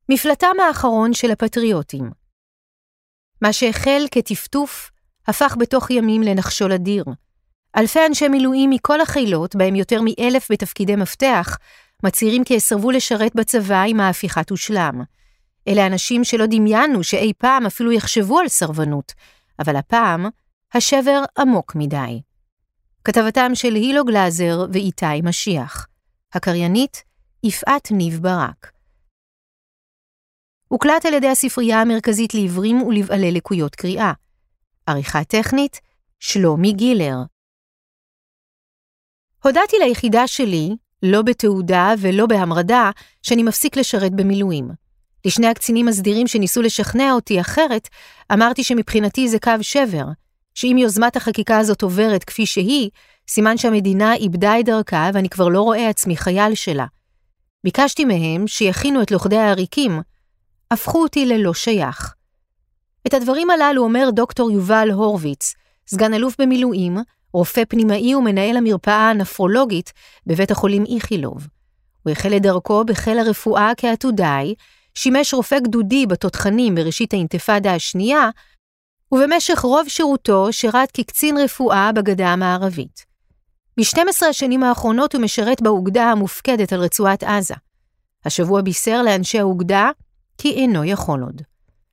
מפלטם האחרון של הפטריוטים. מה שהחל כטפטוף, הפך בתוך ימים לנחשול אדיר. אלפי אנשי מילואים מכל החילות, בהם יותר מ1,000 בתפקידי מפתח, מצהירים כי יסרבו לשרת בצבא אם ההפיכה תושלם. אלה אנשים שלא דמיינו שאי פעם אפילו יחשבו על סרבנות, אבל הפעם השבר עמוק מדי. כתבתם של הילו גלזר ואיתי משיח. הקריינית יפעת ניב ברק. הוקלט על ידי הספרייה המרכזית לעיוורים ולבעלי לקויות קריאה. עריכה טכנית, שלומי גילר. הודעתי ליחידה שלי, לא בתעודה ולא בהמרדה, שאני מפסיק לשרת במילואים. לשני הקצינים הסדירים שניסו לשכנע אותי אחרת, אמרתי שמבחינתי זה קו שבר, שאם יוזמת החקיקה הזאת עוברת כפי שהיא, סימן שהמדינה איבדה את דרכה ואני כבר לא רואה עצמי חייל שלה. ביקשתי מהם שיכינו את לוכדי העריקים, הפכו אותי ללא שייך. את הדברים הללו אומר דוקטור יובל הורוויץ, סגן אלוף במילואים, רופא פנימאי ומנהל המרפאה הנפרולוגית בבית החולים איכילוב. הוא החל את דרכו בחיל הרפואה כעתודאי, שימש רופא גדודי בתותחנים בראשית האינתיפאדה השנייה, ובמשך רוב שירותו שירת כקצין רפואה בגדה המערבית. ב-12 השנים האחרונות הוא משרת באוגדה המופקדת על רצועת עזה. השבוע בישר לאנשי האוגדה כי אינו יכול עוד.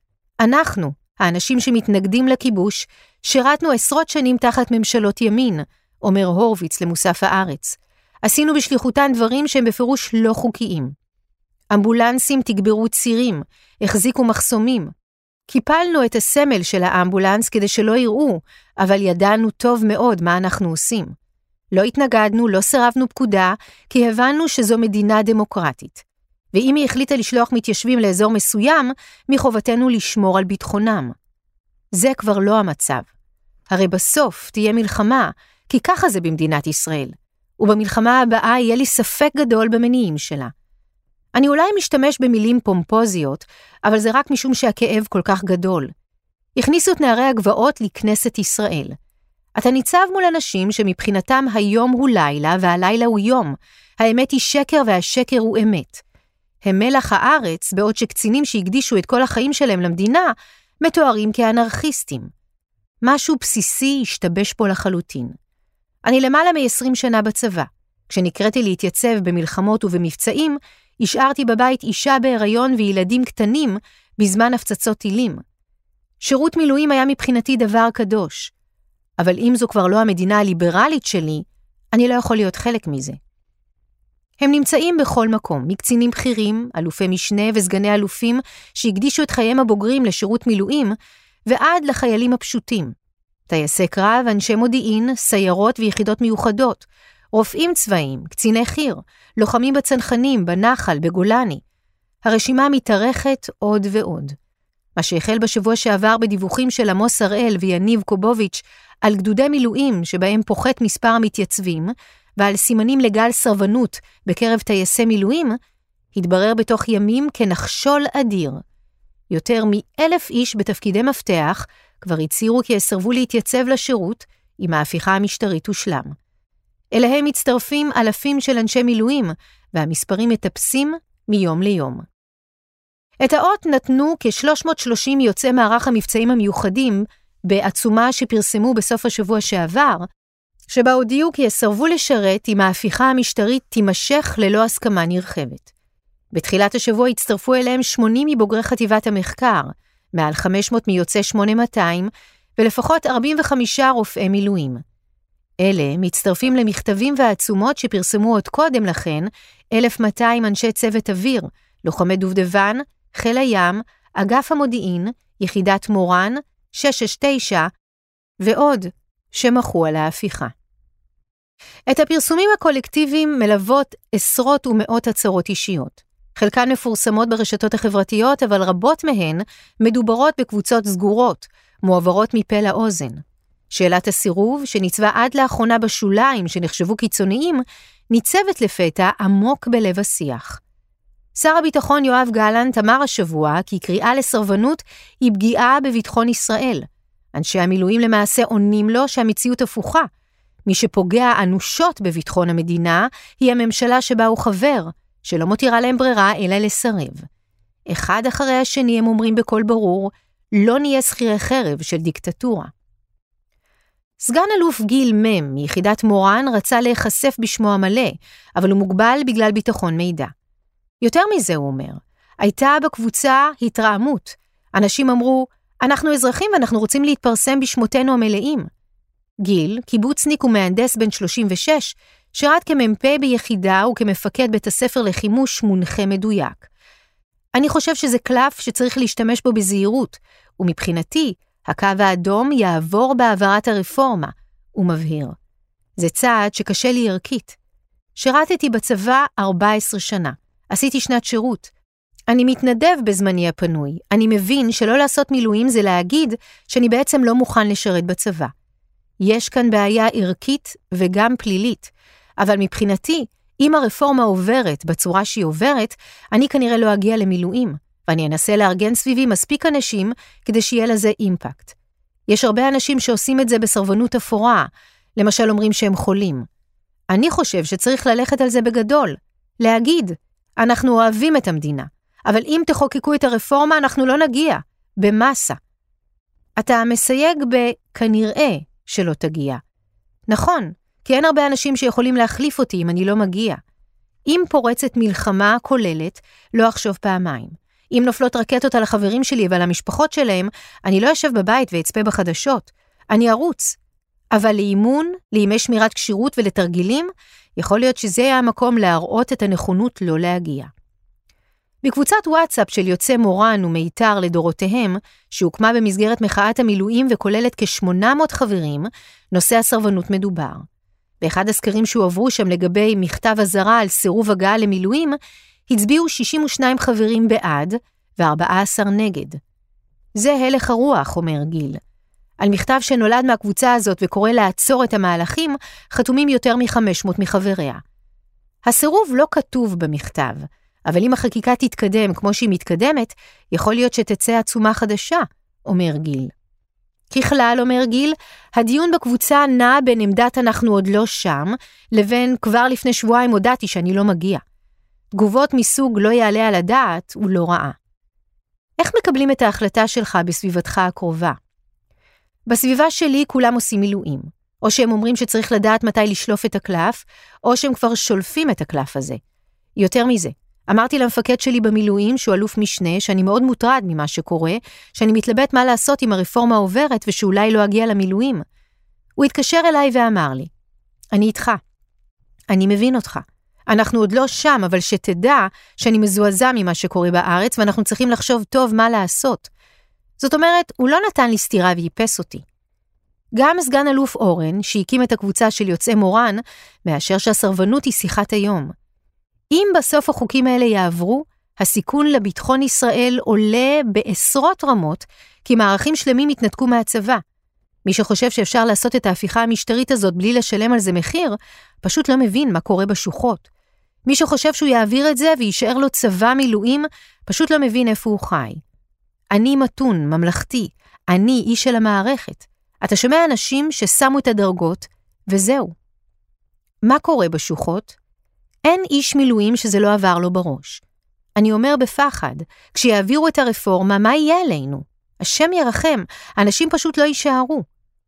אנחנו, האנשים שמתנגדים לכיבוש, שירתנו עשרות שנים תחת ממשלות ימין, אומר הורוויץ למוסף הארץ. עשינו בשליחותן דברים שהם בפירוש לא חוקיים. אמבולנסים תגברו צירים, החזיקו מחסומים. קיפלנו את הסמל של האמבולנס כדי שלא יראו, אבל ידענו טוב מאוד מה אנחנו עושים. לא התנגדנו, לא סירבנו פקודה, כי הבנו שזו מדינה דמוקרטית. ואם היא החליטה לשלוח מתיישבים לאזור מסוים, מחובתנו לשמור על ביטחונם. זה כבר לא המצב. הרי בסוף תהיה מלחמה, כי ככה זה במדינת ישראל. ובמלחמה הבאה יהיה לי ספק גדול במניעים שלה. אני אולי משתמש במילים פומפוזיות, אבל זה רק משום שהכאב כל כך גדול. הכניסו את נערי הגבעות לכנסת ישראל. אתה ניצב מול אנשים שמבחינתם היום הוא לילה והלילה הוא יום. האמת היא שקר והשקר הוא אמת. הם מלח הארץ, בעוד שקצינים שהקדישו את כל החיים שלהם למדינה, מתוארים כאנרכיסטים. משהו בסיסי השתבש פה לחלוטין. אני למעלה מ-20 שנה בצבא. כשנקראתי להתייצב במלחמות ובמבצעים, השארתי בבית אישה בהיריון וילדים קטנים בזמן הפצצות טילים. שירות מילואים היה מבחינתי דבר קדוש. אבל אם זו כבר לא המדינה הליברלית שלי, אני לא יכול להיות חלק מזה. הם נמצאים בכל מקום, מקצינים בכירים, אלופי משנה וסגני אלופים שהקדישו את חייהם הבוגרים לשירות מילואים, ועד לחיילים הפשוטים. טייסי קרב, אנשי מודיעין, סיירות ויחידות מיוחדות, רופאים צבאיים, קציני חי"ר, לוחמים בצנחנים, בנחל, בגולני. הרשימה מתארכת עוד ועוד. מה שהחל בשבוע שעבר בדיווחים של עמוס הראל ויניב קובוביץ' על גדודי מילואים שבהם פוחת מספר המתייצבים, ועל סימנים לגל סרבנות בקרב טייסי מילואים, התברר בתוך ימים כנחשול אדיר. יותר מ1,000 איש בתפקידי מפתח כבר הצהירו כי יסרבו להתייצב לשירות אם ההפיכה המשטרית תושלם. אליהם מצטרפים אלפים של אנשי מילואים, והמספרים מטפסים מיום ליום. את האות נתנו כ-330 יוצאי מערך המבצעים המיוחדים בעצומה שפרסמו בסוף השבוע שעבר, שבה הודיעו כי יסרבו לשרת אם ההפיכה המשטרית תימשך ללא הסכמה נרחבת. בתחילת השבוע הצטרפו אליהם 80 מבוגרי חטיבת המחקר, מעל 500 מיוצאי 8200 ולפחות 45 רופאי מילואים. אלה מצטרפים למכתבים והעצומות שפרסמו עוד קודם לכן 1,200 אנשי צוות אוויר, לוחמי דובדבן, חיל הים, אגף המודיעין, יחידת מורן, 669 ועוד שמחו על ההפיכה. את הפרסומים הקולקטיביים מלוות עשרות ומאות הצהרות אישיות. חלקן מפורסמות ברשתות החברתיות, אבל רבות מהן מדוברות בקבוצות סגורות, מועברות מפה לאוזן. שאלת הסירוב, שניצבה עד לאחרונה בשוליים שנחשבו קיצוניים, ניצבת לפתע עמוק בלב השיח. שר הביטחון יואב גלנט אמר השבוע כי קריאה לסרבנות היא פגיעה בביטחון ישראל. אנשי המילואים למעשה עונים לו שהמציאות הפוכה. מי שפוגע אנושות בביטחון המדינה היא הממשלה שבה הוא חבר, שלא מותירה להם ברירה אלא לסרב. אחד אחרי השני הם אומרים בקול ברור, לא נהיה שכירי חרב של דיקטטורה. סגן אלוף גיל מם מיחידת מורן רצה להיחשף בשמו המלא, אבל הוא מוגבל בגלל ביטחון מידע. יותר מזה הוא אומר, הייתה בקבוצה התרעמות. אנשים אמרו, אנחנו אזרחים ואנחנו רוצים להתפרסם בשמותינו המלאים. גיל, קיבוצניק ומהנדס בן 36, שירת כמ"פ ביחידה וכמפקד בית הספר לחימוש מונחה מדויק. אני חושב שזה קלף שצריך להשתמש בו בזהירות, ומבחינתי, הקו האדום יעבור בהעברת הרפורמה, הוא מבהיר. זה צעד שקשה לי ערכית. שירתתי בצבא 14 שנה, עשיתי שנת שירות. אני מתנדב בזמני הפנוי, אני מבין שלא לעשות מילואים זה להגיד שאני בעצם לא מוכן לשרת בצבא. יש כאן בעיה ערכית וגם פלילית, אבל מבחינתי, אם הרפורמה עוברת בצורה שהיא עוברת, אני כנראה לא אגיע למילואים, ואני אנסה לארגן סביבי מספיק אנשים כדי שיהיה לזה אימפקט. יש הרבה אנשים שעושים את זה בסרבנות אפורה, למשל אומרים שהם חולים. אני חושב שצריך ללכת על זה בגדול, להגיד, אנחנו אוהבים את המדינה, אבל אם תחוקקו את הרפורמה אנחנו לא נגיע, במסה. אתה מסייג בכנראה שלא תגיע. נכון, כי אין הרבה אנשים שיכולים להחליף אותי אם אני לא מגיע. אם פורצת מלחמה כוללת, לא אחשוב פעמיים. אם נופלות רקטות על החברים שלי ועל המשפחות שלהם, אני לא אשב בבית ואצפה בחדשות. אני ארוץ. אבל לאימון, לימי שמירת קשירות ולתרגילים, יכול להיות שזה יהיה המקום להראות את הנכונות לא להגיע. בקבוצת וואטסאפ של יוצאי מורן ומיתר לדורותיהם, שהוקמה במסגרת מחאת המילואים וכוללת כ-800 חברים, נושא הסרבנות מדובר. באחד הסקרים שהועברו שם לגבי מכתב הזרה על סירוב הגעה למילואים, הצביעו 62 חברים בעד ו14 נגד. זה הלך הרוח, אומר גיל. על מכתב שנולד מהקבוצה הזאת וקורא לעצור את המהלכים, חתומים יותר מ-500 מחבריה. הסירוב לא כתוב במכתב, אבל אם החקיקה תתקדם כמו שהיא מתקדמת, יכול להיות שתצא עצומה חדשה, אומר גיל. ככלל, אומר גיל, הדיון בקבוצה נע בין עמדת אנחנו עוד לא שם, לבין כבר לפני שבועיים הודעתי שאני לא מגיע. תגובות מסוג לא יעלה על הדעת הוא לא רעה. איך מקבלים את ההחלטה שלך בסביבתך הקרובה? בסביבה שלי כולם עושים מילואים, או שהם אומרים שצריך לדעת מתי לשלוף את הקלף, או שהם כבר שולפים את הקלף הזה. יותר מזה, אמרתי למפקד שלי במילואים שהוא אלוף משנה, שאני מאוד מוטרד ממה שקורה, שאני מתלבט מה לעשות אם הרפורמה עוברת ושאולי לא אגיע למילואים. הוא התקשר אליי ואמר לי, אני איתך, אני מבין אותך. אנחנו עוד לא שם, אבל שתדע שאני מזועזע ממה שקורה בארץ, ואנחנו צריכים לחשוב טוב מה לעשות. זאת אומרת, הוא לא נתן לי סתירה ויפס אותי. גם סגן אלוף אורן, שהקים את הקבוצה של יוצאי מורן, מאשר שהסרבנות היא שיחת היום. אם בסוף החוקים האלה יעברו, הסיכון לביטחון ישראל עולה בעשרות רמות, כי מערכים שלמים יתנתקו מהצבא. מי שחושב שאפשר לעשות את ההפיכה המשטרית הזאת בלי לשלם על זה מחיר, פשוט לא מבין מה קורה בשוחות. מי שחושב שהוא יעביר את זה וישאר לו צבא מילואים, פשוט לא מבין איפה הוא חי. אני מתון, ממלכתי, אני איש של המערכת. אתה שומע אנשים ששמו את הדרגות, וזהו. מה קורה בשוחות? אין איש מילואים שזה לא עבר לו בראש. אני אומר בפחד, כשיעבירו את הרפורמה, מה יהיה עלינו? השם ירחם, אנשים פשוט לא יישארו.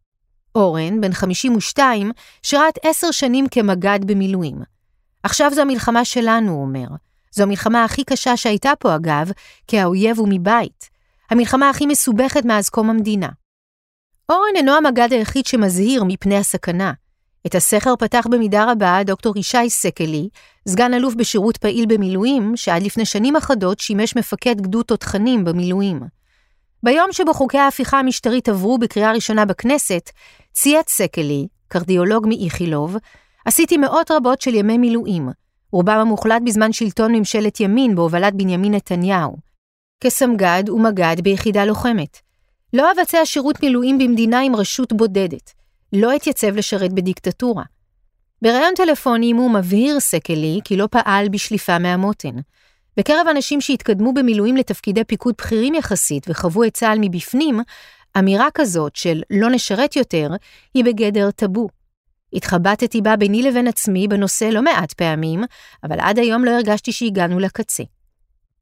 אורן, בן 52, שירת 10 שנים כמגד במילואים. עכשיו זו המלחמה שלנו, הוא אומר. זו המלחמה הכי קשה שהייתה פה אגב, כי האויב הוא מבית. המלחמה הכי מסובכת מאז קום המדינה. אורן אינו המגד היחיד שמזהיר מפני הסכנה. את הסכר פתח במידה רבה דוקטור ישי סקלי, סגן אלוף בשירות פעיל במילואים, שעד לפני שנים אחדות שימש מפקד גדוד תותחנים במילואים. ביום שבו חוקי ההפיכה המשטרית עברו בקריאה ראשונה בכנסת, צייץ סקלי, קרדיולוג מאיכילוב, עשיתי מאות רבות של ימי מילואים, רובם המוחלט בזמן שלטון ממשלת ימין בהובלת בנימין נתניהו. כסמגד ומגד ביחידה לוחמת. לא אבצע שירות מילואים במדינה עם רשות בודדת. לא התייצב לשרת בדיקטטורה. בראיון טלפוני הוא מבהיר סקלי כי לא פעל בשליפה מהמותן. בקרב אנשים שהתקדמו במילואים לתפקידי פיקוד בכירים יחסית וחוו את צה"ל מבפנים, אמירה כזאת של לא נשרת יותר היא בגדר טאבו. התחבטתי בה ביני לבין עצמי בנושא לא מעט פעמים, אבל עד היום לא הרגשתי שהגענו לקצה.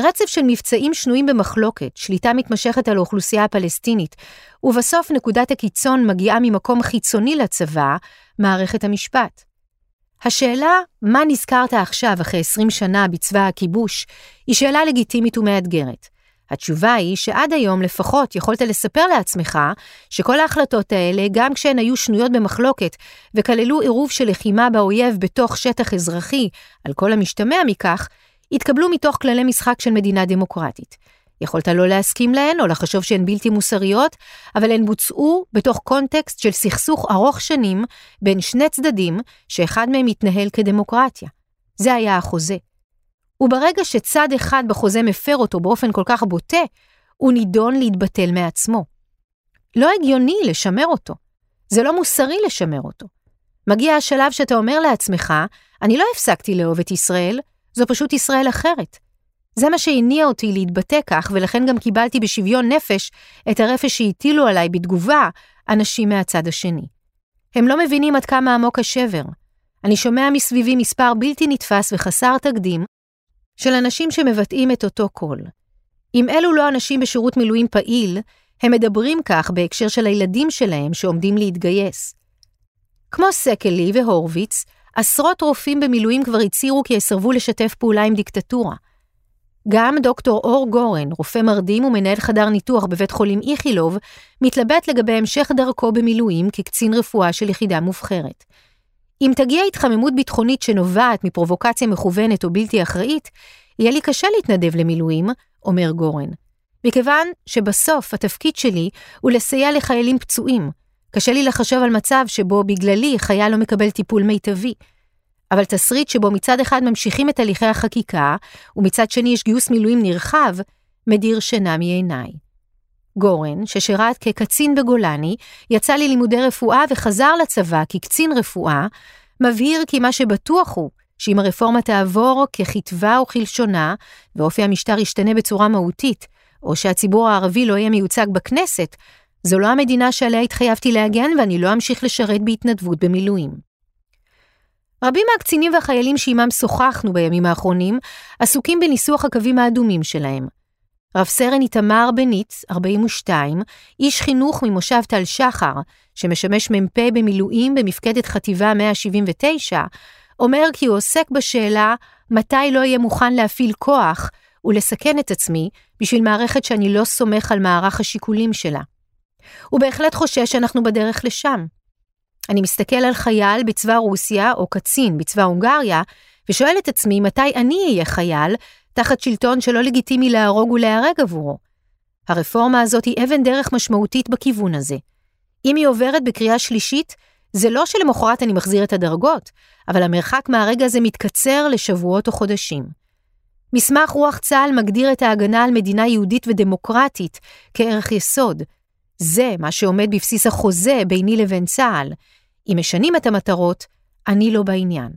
רצף של מבצעים שנויים במחלוקת, שליטה מתמשכת על האוכלוסייה הפלסטינית, ובסוף נקודת הקיצון מגיעה ממקום חיצוני לצבא, מערכת המשפט. השאלה, מה נזכרת עכשיו אחרי 20 שנה בצבא הכיבוש, היא שאלה לגיטימית ומאתגרת. התשובה היא שעד היום לפחות יכולת לספר לעצמך שכל ההחלטות האלה, גם כשהן היו שנויות במחלוקת וכללו עירוב של לחימה באויב בתוך שטח אזרחי, על כל המשתמע מכך, התקבלו מתוך כללי משחק של מדינה דמוקרטית. יכולת לא להסכים להן או לחשוב שהן בלתי מוסריות, אבל הן בוצעו בתוך קונטקסט של סכסוך ארוך שנים בין שני צדדים שאחד מהם מתנהל כדמוקרטיה. זה היה החוזה. וברגע שצד אחד בחוזה מפר אותו באופן כל כך בוטה, הוא נידון להתבטל מעצמו. לא הגיוני לשמר אותו. זה לא מוסרי לשמר אותו. מגיע השלב שאתה אומר לעצמך, אני לא הפסקתי לאהוב את ישראל, זו פשוט ישראל אחרת. זה מה שהניע אותי להתבטא כך, ולכן גם קיבלתי בשוויון נפש את הרפש שהטילו עליי בתגובה אנשים מהצד השני. הם לא מבינים עד כמה עמוק השבר. אני שומע מסביבי מספר בלתי נתפס וחסר תקדים של אנשים שמבטאים את אותו קול. אם אלו לא אנשים בשירות מילואים פעיל, הם מדברים כך בהקשר של הילדים שלהם שעומדים להתגייס. כמו סקלי והורוויץ, עשרות רופאים במילואים כבר הצהירו כי יסרבו לשתף פעולה עם דיקטטורה. גם דוקטור אור גורן, רופא מרדים ומנהל חדר ניתוח בבית חולים איכילוב, מתלבט לגבי המשך דרכו במילואים כקצין רפואה של יחידה מובחרת. אם תגיע התחממות ביטחונית שנובעת מפרובוקציה מכוונת או בלתי אחראית, יהיה לי קשה להתנדב למילואים, אומר גורן. מכיוון שבסוף התפקיד שלי הוא לסייע לחיילים פצועים. קשה לי לחשוב על מצב שבו בגללי חייל לא מקבל טיפול מיטבי. אבל תסריט שבו מצד אחד ממשיכים את הליכי החקיקה, ומצד שני יש גיוס מילואים נרחב, מדיר שינה מעיניי. גורן, ששירת כקצין בגולני, יצא ללימודי רפואה וחזר לצבא כקצין רפואה, מבהיר כי מה שבטוח הוא, שאם הרפורמה תעבור ככתבה או כלשונה, ואופי המשטר ישתנה בצורה מהותית, או שהציבור הערבי לא יהיה מיוצג בכנסת, זו לא המדינה שעליה התחייבתי להגן, ואני לא אמשיך לשרת בהתנדבות במילואים. רבים מהקצינים והחיילים שעימם שוחחנו בימים האחרונים, עסוקים בניסוח הקווים האדומים שלהם. רב סרן איתמר בניץ, 42, איש חינוך ממושב תל שחר, שמשמש מ"פ במילואים במפקדת חטיבה 179, אומר כי הוא עוסק בשאלה מתי לא יהיה מוכן להפעיל כוח ולסכן את עצמי בשביל מערכת שאני לא סומך על מערך השיקולים שלה. הוא בהחלט חושש שאנחנו בדרך לשם. אני מסתכל על חייל בצבא רוסיה או קצין בצבא הונגריה, ושואל את עצמי מתי אני אהיה חייל תחת שלטון שלא לגיטימי להרוג ולהרג עבורו. הרפורמה הזאת היא אבן דרך משמעותית בכיוון הזה. אם היא עוברת בקריאה שלישית, זה לא שלמחרת אני מחזיר את הדרגות, אבל המרחק מהרגע הזה מתקצר לשבועות או חודשים. מסמך רוח צה"ל מגדיר את ההגנה על מדינה יהודית ודמוקרטית כערך יסוד. זה מה שעומד בבסיס החוזה ביני לבין צה"ל. אם משנים את המטרות, אני לא בעניין.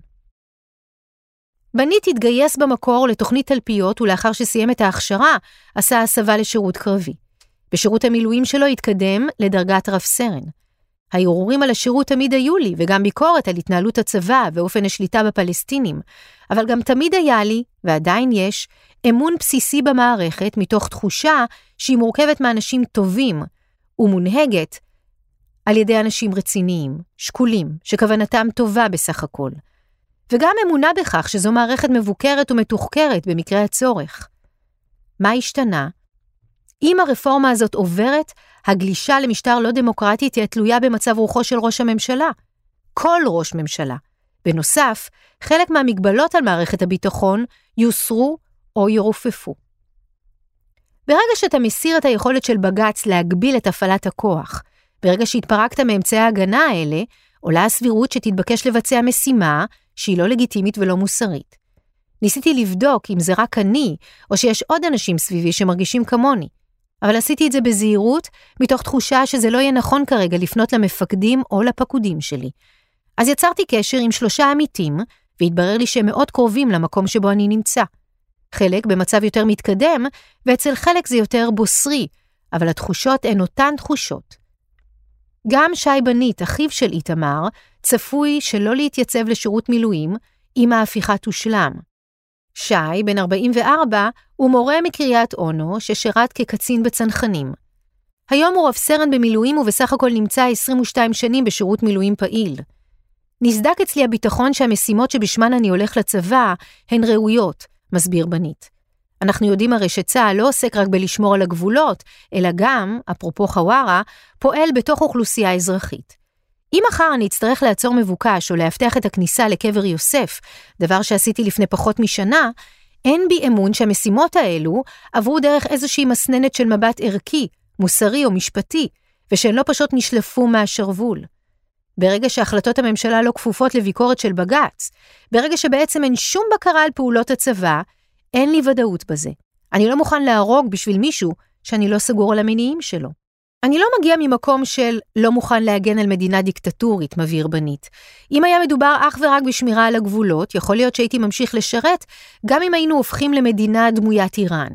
בנית התגייס במקור לתוכנית תלפיות, ולאחר שסיים את ההכשרה, עשה הסבה לשירות קרבי. בשירות המילואים שלו התקדם לדרגת רב סרן. הערעורים על השירות תמיד היו לי, וגם ביקורת על התנהלות הצבא ואופן השליטה בפלסטינים, אבל גם תמיד היה לי, ועדיין יש, אמון בסיסי במערכת מתוך תחושה שהיא מורכבת מאנשים טובים, ומונהגת על ידי אנשים רציניים, שקולים, שכוונתם טובה בסך הכל. וגם אמונה בכך שזו מערכת מבוקרת ומתוחקרת במקרה הצורך. מה השתנה? אם הרפורמה הזאת עוברת, הגלישה למשטר לא דמוקרטי תהיה תלויה במצב רוחו של ראש הממשלה. כל ראש ממשלה. בנוסף, חלק מהמגבלות על מערכת הביטחון יוסרו או ירופפו. ברגע שאתה מסיר את היכולת של בג"ץ להגביל את הפעלת הכוח, ברגע שהתפרקת מאמצעי ההגנה האלה, עולה הסבירות שתתבקש לבצע משימה שהיא לא לגיטימית ולא מוסרית. ניסיתי לבדוק אם זה רק אני, או שיש עוד אנשים סביבי שמרגישים כמוני, אבל עשיתי את זה בזהירות, מתוך תחושה שזה לא יהיה נכון כרגע לפנות למפקדים או לפקודים שלי. אז יצרתי קשר עם 3 עמיתים, והתברר לי שהם מאוד קרובים למקום שבו אני נמצא. חלק במצב יותר מתקדם, ואצל חלק זה יותר בוסרי, אבל התחושות הן אותן תחושות. גם שי בנית, אחיו של איתמר, צפוי שלא להתייצב לשירות מילואים, אם ההפיכה תושלם. שי, בן 44, הוא מורה מקריית אונו ששירת כקצין בצנחנים. היום הוא רב סרן במילואים ובסך הכל נמצא 22 שנים בשירות מילואים פעיל. נסדק אצלי הביטחון שהמשימות שבשמן אני הולך לצבא הן ראויות, מסביר בנית. אנחנו יודעים הרי שצה"ל לא עוסק רק בלשמור על הגבולות, אלא גם, אפרופו חווארה, פועל בתוך אוכלוסייה אזרחית. אם מחר אני אצטרך לעצור מבוקש או להבטח את הכניסה לקבר יוסף, דבר שעשיתי לפני פחות משנה, אין בי אמון שהמשימות האלו עברו דרך איזושהי מסננת של מבט ערכי, מוסרי או משפטי, ושהן לא פשוט נשלפו מהשרוול. ברגע שהחלטות הממשלה לא כפופות לביקורת של בג"ץ, ברגע שבעצם אין שום בקרה על פעולות הצבא, אין לי ודאות בזה. אני לא מוכן להרוג בשביל מישהו שאני לא סגור על המניעים שלו. אני לא מגיע ממקום של לא מוכן להגן על מדינה דיקטטורית, מבהיר בנית. אם היה מדובר אך ורק בשמירה על הגבולות, יכול להיות שהייתי ממשיך לשרת, גם אם היינו הופכים למדינה דמוית איראן.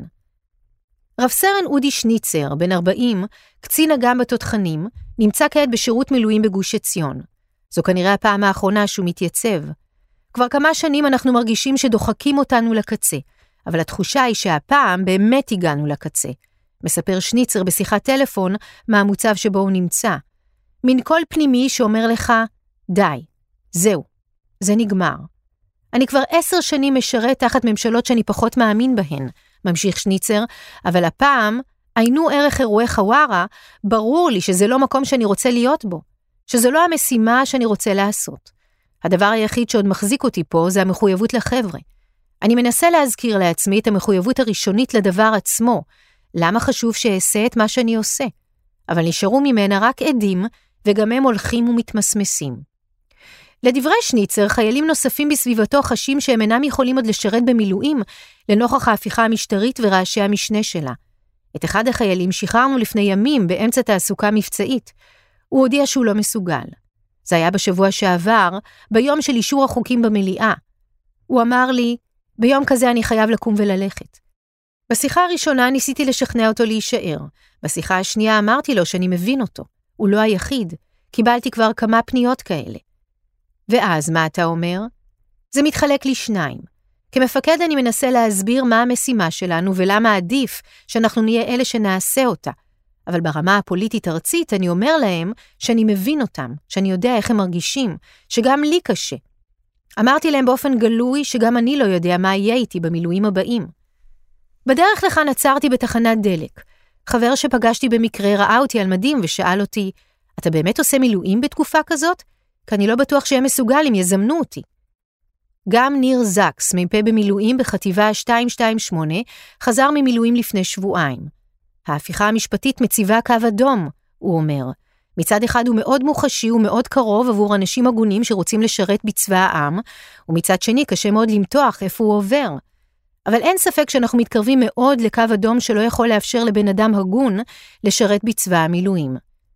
רב סרן אודי שניצר, בן 40, קצין אג"ם בתותחנים, נמצא כעת בשירות מילואים בגוש עציון. זו כנראה הפעם האחרונה שהוא מתייצב. כבר כמה שנים אנחנו מרגישים שדוחקים אותנו לקצה, אבל התחושה היא שהפעם באמת הגענו לקצה. מספר שניצר בשיחת טלפון מה המוצב שבו הוא נמצא. מין קול פנימי שאומר לך, די, זהו, זה נגמר. אני כבר 10 שנים משרת תחת ממשלות שאני פחות מאמין בהן, ממשיך שניצר, אבל הפעם, עיינו ערך אירועי חווארה, ברור לי שזה לא מקום שאני רוצה להיות בו, שזו לא המשימה שאני רוצה לעשות. הדבר היחיד שעוד מחזיק אותי פה זה המחויבות לחבר'ה. אני מנסה להזכיר לעצמי את המחויבות הראשונית לדבר עצמו, למה חשוב שאעשה את מה שאני עושה? אבל נשארו ממנה רק עדים, וגם הם הולכים ומתמסמסים. לדברי שניצר, חיילים נוספים בסביבתו חשים שהם אינם יכולים עוד לשרת במילואים, לנוכח ההפיכה המשטרית ורעשי המשנה שלה. את אחד החיילים שחררנו לפני ימים באמצע תעסוקה מבצעית. הוא הודיע שהוא לא מסוגל. זה היה בשבוע שעבר, ביום של אישור החוקים במליאה. הוא אמר לי, ביום כזה אני חייב לקום וללכת. בשיחה הראשונה ניסיתי לשכנע אותו להישאר. בשיחה השנייה אמרתי לו שאני מבין אותו. הוא לא היחיד. קיבלתי כבר כמה פניות כאלה. ואז מה אתה אומר? זה מתחלק לשניים. כמפקד אני מנסה להסביר מה המשימה שלנו ולמה עדיף שאנחנו נהיה אלה שנעשה אותה. אבל ברמה הפוליטית ארצית אני אומר להם שאני מבין אותם, שאני יודע איך הם מרגישים, שגם לי קשה. אמרתי להם באופן גלוי שגם אני לא יודע מה יהיה איתי במילואים הבאים. בדרך לכאן עצרתי בתחנת דלק. חבר שפגשתי במקרה ראה אותי על מדים ושאל אותי, אתה באמת עושה מילואים בתקופה כזאת? כי אני לא בטוח שהם מסוגל אם יזמנו אותי. גם ניר זקס, מ"פ במילואים בחטיבה 228, חזר ממילואים לפני שבועיים. ההפיכה המשפטית מציבה קו אדום, הוא אומר. מצד אחד הוא מאוד מוחשי ומאוד קרוב עבור אנשים הגונים שרוצים לשרת בצבא העם, ומצד שני קשה מאוד למתוח איפה הוא עובר. אבל אין ספק שאנחנו מתקרבים מאוד לקו אדום שלא יכול לאפשר לבן אדם הגון לשרת בצבא המילואים.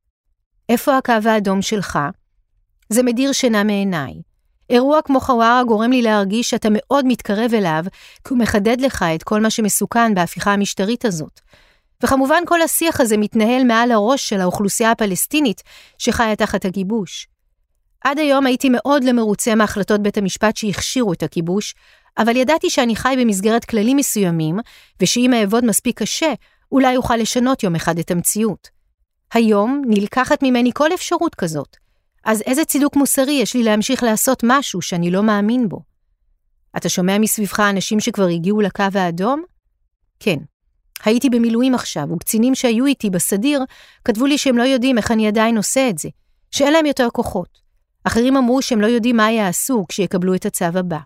איפה הקו האדום שלך? זה מדיר שינה מעיניי. אירוע כמו חווארה גורם לי להרגיש שאתה מאוד מתקרב אליו, כי הוא מחדד לך את כל מה שמסוכן בהפיכה המשטרית הזאת. וכמובן כל השיח הזה מתנהל מעל הראש של האוכלוסייה הפלסטינית שחיה תחת הכיבוש. עד היום הייתי מאוד למרוצה מהחלטות בית המשפט שהכשירו את הכיבוש, אבל ידעתי שאני חי במסגרת כללים מסוימים, ושאם אעבוד מספיק קשה, אולי אוכל לשנות יום אחד את המציאות. היום נלקחת ממני כל אפשרות כזאת. אז איזה צידוק מוסרי יש לי להמשיך לעשות משהו שאני לא מאמין בו? אתה שומע מסביבך אנשים שכבר הגיעו לקו האדום? כן. הייתי במילואים עכשיו, וקצינים שהיו איתי בסדיר, כתבו לי שהם לא יודעים איך אני עדיין עושה את זה, שאין להם יותר כוחות. אחרים אמרו שהם לא יודעים מה יעשו כשיקבלו את הצו הבא.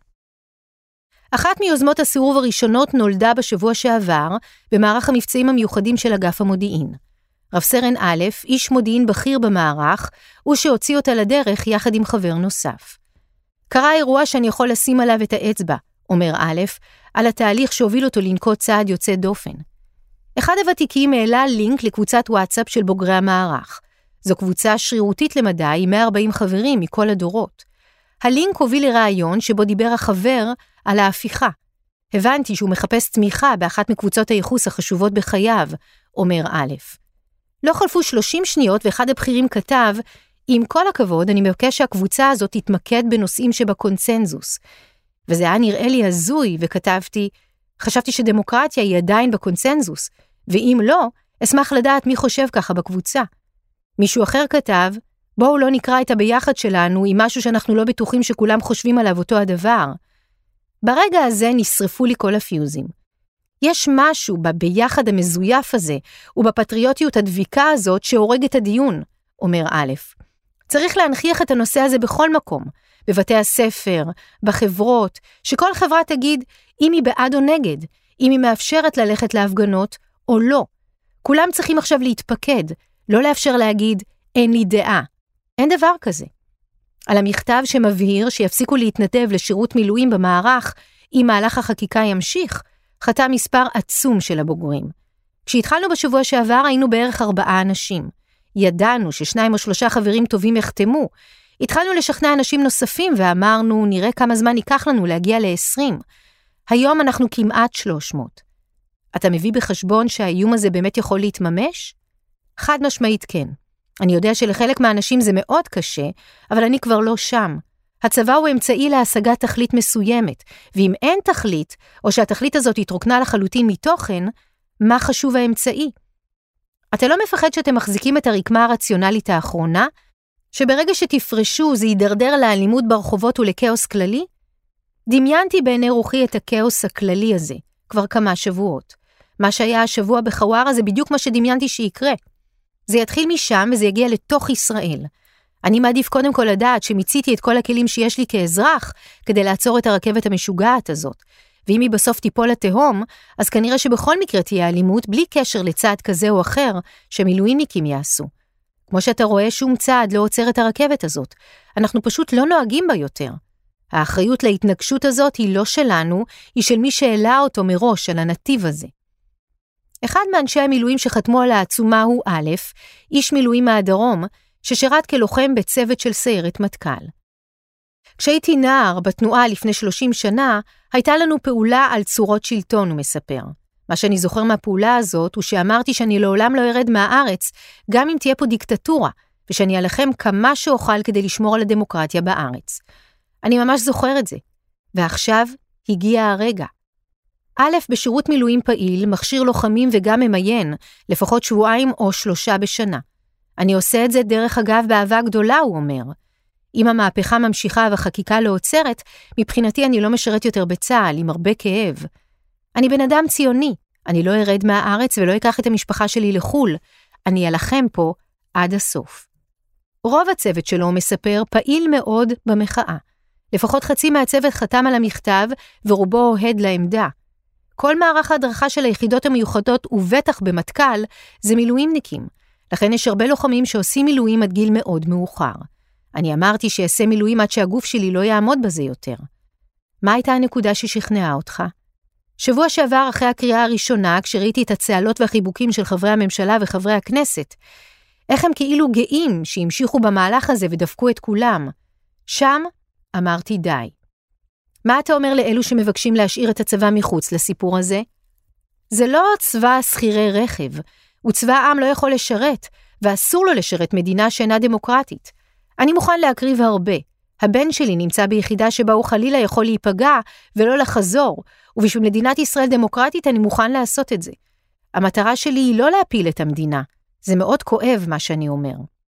אחת מיוזמות הסירוב הראשונות נולדה בשבוע שעבר, במערך המבצעים המיוחדים של אגף המודיעין. רב סרן א', איש מודיעין בכיר במערך, הוא שהוציא אותה לדרך יחד עם חבר נוסף. קרה אירוע שאני יכול לשים עליו את האצבע, אומר א', על התהליך שהוביל אותו לנקוט צעד יוצא דופן. אחד הוותיקים העלה לינק לקבוצת וואטסאפ של בוגרי המערך. זו קבוצה שרירותית למדי עם 140 חברים מכל הדורות. הלינק הוביל לרעיון שבו דיבר החבר על ההפיכה. הבנתי שהוא מחפש תמיכה באחת מקבוצות הייחוס החשובות בחייו, אומר א'. לא חלפו 30 שניות ואחד הבכירים כתב, עם כל הכבוד אני מבקש שהקבוצה הזאת תתמקד בנושאים שבקונצנזוס. וזה היה נראה לי הזוי וכתבתי, חשבתי שדמוקרטיה היא עדיין בקונסנזוס, ואם לא, אשמח לדעת מי חושב ככה בקבוצה. מישהו אחר כתב, בואו לא נקרא את הביחד שלנו עם משהו שאנחנו לא בטוחים שכולם חושבים עליו אותו הדבר. ברגע הזה נשרפו לי כל הפיוזים. יש משהו בביחד המזויף הזה, ובפטריוטיות הדביקה הזאת שהורג את הדיון, אומר א'. צריך להנכיח את הנושא הזה בכל מקום, בבתי הספר, בחברות, שכל חברה תגיד אם היא בעד או נגד, אם היא מאפשרת ללכת להפגנות או לא. כולם צריכים עכשיו להתפקד, לא לאפשר להגיד, אין לי דעה. אין דבר כזה. על המכתב שמבהיר שיפסיקו להתנדב לשירות מילואים במערך, אם מהלך החקיקה ימשיך, חתם מספר עצום של הבוגרים. כשהתחלנו בשבוע שעבר היינו בערך 4 אנשים. ידענו ש2 או 3 חברים טובים יחתמו. התחלנו לשכנע אנשים נוספים ואמרנו, נראה כמה זמן ייקח לנו להגיע ל-20. היום אנחנו כמעט 300. אתה מביא בחשבון שהאיום הזה באמת יכול להתממש? חד משמעית כן. אני יודע שלחלק מהאנשים זה מאוד קשה, אבל אני כבר לא שם. הצבא הוא אמצעי להשגת תכלית מסוימת, ואם אין תכלית, או שהתכלית הזאת התרוקנה לחלוטין מתוכן, מה חשוב האמצעי? אתה לא מפחד שאתם מחזיקים את הרקמה הרציונלית האחרונה, שברגע שתפרשו זה יידרדר לאלימות ברחובות ולכאוס כללי? דמיינתי בעיני רוחי את הכאוס הכללי הזה, כבר כמה שבועות. מה שהיה השבוע בחווארה זה בדיוק מה שדמיינתי שיקרה. זה יתחיל משם וזה יגיע לתוך ישראל. אני מעדיף קודם כל לדעת שמיציתי את כל הכלים שיש לי כאזרח, כדי לעצור את הרכבת המשוגעת הזאת. ואם היא בסוף תיפול לתהום, אז כנראה שבכל מקרה תהיה אלימות, בלי קשר לצעד כזה או אחר, שמילואימניקים יעשו. כמו שאתה רואה, שום צעד לא עוצר את הרכבת הזאת. אנחנו פשוט לא נוהגים בה יותר. האחריות להתנגשות הזאת היא לא שלנו, היא של מי שהעלה אותו מראש על הנתיב הזה. אחד מאנשי המילואים שחתמו על העצומה הוא א', איש מילואים מהדרום, ששירת כלוחם בצוות של סיירת מטכ"ל. כשהייתי נער בתנועה לפני 30 שנה, הייתה לנו פעולה על צורות שלטון, הוא מספר. מה שאני זוכר מהפעולה הזאת הוא שאמרתי שאני לעולם לא ארד מהארץ, גם אם תהיה פה דיקטטורה, ושאני אלחם כמה שאוכל כדי לשמור על הדמוקרטיה בארץ. אני ממש זוכר את זה. ועכשיו הגיע הרגע. א', בשירות מילואים פעיל, מכשיר לוחמים וגם ממיין, לפחות 2 או 3 בשנה. אני עושה את זה דרך אגב באהבה גדולה, הוא אומר. אם המהפכה ממשיכה והחקיקה לא עוצרת, מבחינתי אני לא משרת יותר בצה"ל, עם הרבה כאב. אני בן אדם ציוני, אני לא ארד מהארץ ולא אקח את המשפחה שלי לחול, אני אלחם פה עד הסוף. רוב הצוות שלו, מספר, פעיל מאוד במחאה. לפחות חצי מהצוות חתם על המכתב ורובו אוהד לעמדה. כל מערך ההדרכה של היחידות המיוחדות ובטח במטכ"ל זה מילואימניקים. לכן יש הרבה לוחמים שעושים מילואים עד גיל מאוד מאוחר. אני אמרתי שאעשה מילואים עד שהגוף שלי לא יעמוד בזה יותר. מה הייתה הנקודה ששכנעה אותך? שבוע שעבר אחרי הקריאה הראשונה, כשראיתי את הצהלות והחיבוקים של חברי הממשלה וחברי הכנסת, איך הם כאילו גאים שהמשיכו במהלך הזה ודפקו את כולם. שם אמרתי די. מה אתה אומר לאלו שמבקשים להשאיר את הצבא מחוץ לסיפור הזה? זה לא צבא שכירי רכב, וצבא העם לא יכול לשרת, ואסור לו לשרת מדינה שאינה דמוקרטית. אני מוכן להקריב הרבה. הבן שלי נמצא ביחידה שבה הוא חלילה יכול להיפגע ולא לחזור, ובשביל מדינת ישראל דמוקרטית אני מוכן לעשות את זה. המטרה שלי היא לא להפיל את המדינה. זה מאוד כואב מה שאני אומר.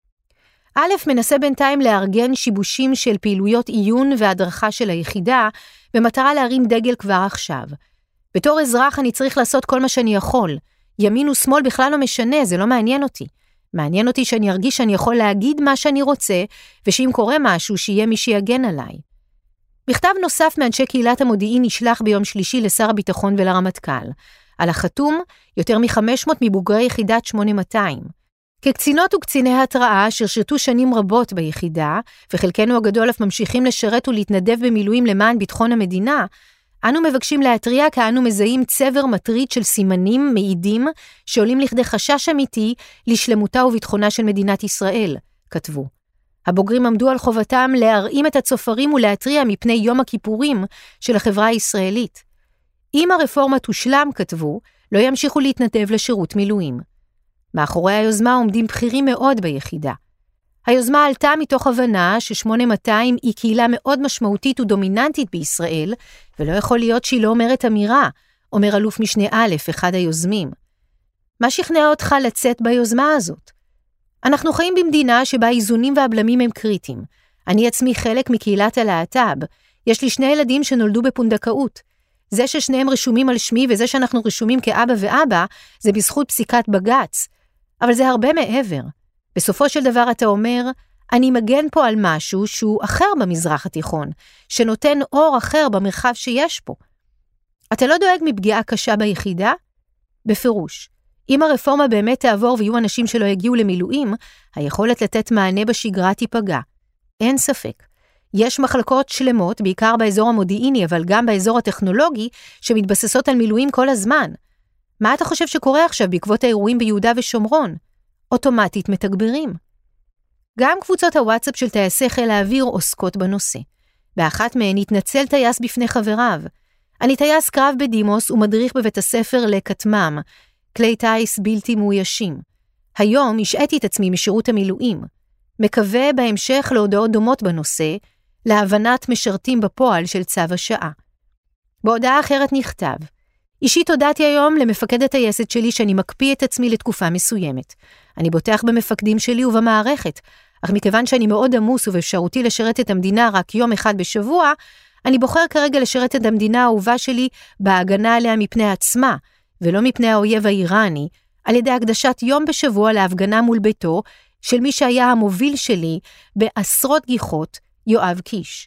א', מנסה בינתיים לארגן שיבושים של פעילויות עיון והדרכה של היחידה, במטרה להרים דגל כבר עכשיו. בתור אזרח אני צריך לעשות כל מה שאני יכול. ימין ושמאל בכלל לא משנה, זה לא מעניין אותי. מעניין אותי שאני ארגיש שאני יכול להגיד מה שאני רוצה, ושאם קורה משהו שיהיה מי שיגן עליי. מכתב נוסף מאנשי קהילת המודיעין נשלח ביום שלישי לשר הביטחון ולרמטכ"ל. על החתום, יותר מ-500 מבוגרי יחידת 8200. כקצינות וקציני התראה שרשתו שנים רבות ביחידה, וחלקנו הגדול אף ממשיכים לשרת ולהתנדב במילואים למען ביטחון המדינה, אנו מבקשים להתריע כי אנו מזהים צבר מטריד של סימנים מעידים שעולים לכדי חשש אמיתי לשלמותה וביטחונה של מדינת ישראל, כתבו. הבוגרים עמדו על חובתם להרעים את הצופרים ולהתריע מפני יום הכיפורים של החברה הישראלית. אם הרפורמה תושלם, כתבו, לא ימשיכו להתנדב לשירות מילואים. מאחורי היוזמה עומדים בכירים מאוד ביחידה. היוזמה עלתה מתוך הבנה ש8200 היא קהילה מאוד משמעותית ודומיננטית בישראל, ולא יכול להיות שהיא לא אומרת אמירה, אומר אלוף משנה א', אחד היוזמים. מה שכנע אותך לצאת ביוזמה הזאת? אנחנו חיים במדינה שבה האיזונים והבלמים הם קריטיים. אני עצמי חלק מקהילת הלהט"ב. יש לי 2 ילדים שנולדו בפונדקאות. זה ששניהם רשומים על שמי וזה שאנחנו רשומים כאבא ואבא, זה בזכות פסיקת בג"ץ. אבל זה הרבה מעבר. בסופו של דבר אתה אומר, אני מגן פה על משהו שהוא אחר במזרח התיכון, שנותן אור אחר במרחב שיש פה. אתה לא דואג מפגיעה קשה ביחידה? בפירוש. אם הרפורמה באמת תעבור ויהיו אנשים שלא יגיעו למילואים, היכולת לתת מענה בשגרה תיפגע. אין ספק. יש מחלקות שלמות, בעיקר באזור המודיעיני, אבל גם באזור הטכנולוגי, שמתבססות על מילואים כל הזמן. מה אתה חושב שקורה עכשיו בעקבות האירועים ביהודה ושומרון? אוטומטית מתגברים. גם קבוצות הוואטסאפ של טייסי חיל האוויר עוסקות בנושא. באחת מהן התנצל טייס בפני חבריו. אני טייס קרב בדימוס ומדריך בבית הספר לקטמם, כלי טייס בלתי מאוישים. היום השעיתי את עצמי משירות המילואים. מקווה בהמשך להודעות דומות בנושא, להבנת משרתים בפועל של צו השעה. בהודעה אחרת נכתב, אישית הודעתי היום למפקד הטייסת שלי שאני מקפיא את עצמי לתקופה מסוימת. אני בוטח במפקדים שלי ובמערכת, אך מכיוון שאני מאוד עמוס ובאפשרותי לשרת את המדינה רק יום אחד בשבוע, אני בוחר כרגע לשרת את המדינה האהובה שלי בהגנה עליה מפני עצמה, ולא מפני האויב האיראני, על ידי הקדשת יום בשבוע להפגנה מול ביתו של מי שהיה המוביל שלי בעשרות גיחות, יואב קיש.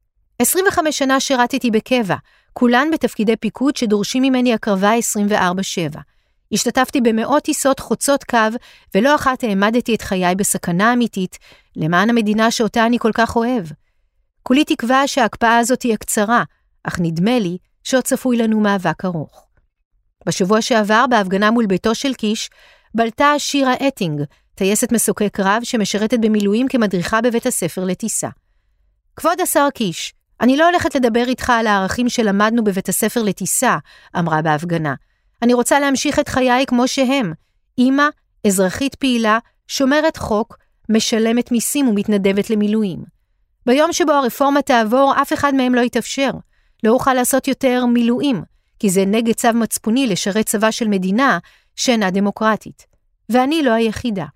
25 שנה שירתתי בקבע, כולן בתפקידי פיקוד שדורשים ממני הקרבה 24/7. השתתפתי במאות טיסות חוצות קו, ולא אחת העמדתי את חיי בסכנה אמיתית, למען המדינה שאותה אני כל כך אוהב. כולי תקווה שההקפאה הזאת תהיה קצרה, אך נדמה לי שעוד צפוי לנו מאבק ארוך. בשבוע שעבר, בהפגנה מול ביתו של קיש, בלטה שירה אטינג, טייסת מסוקי קרב שמשרתת במילואים כמדריכה בבית הספר לטיסה. כבוד השר קיש, אני לא הולכת לדבר איתך על הערכים שלמדנו בבית הספר לטיסה, אמרה בהפגנה. אני רוצה להמשיך את חיי כמו שהם. אמא, אזרחית פעילה, שומרת חוק, משלמת מיסים ומתנדבת למילואים. ביום שבו הרפורמה תעבור, אף אחד מהם לא יתאפשר. לא אוכל לעשות יותר מילואים, כי זה נגד צו מצפוני לשרת צבא של מדינה שאינה דמוקרטית. ואני לא היחידה.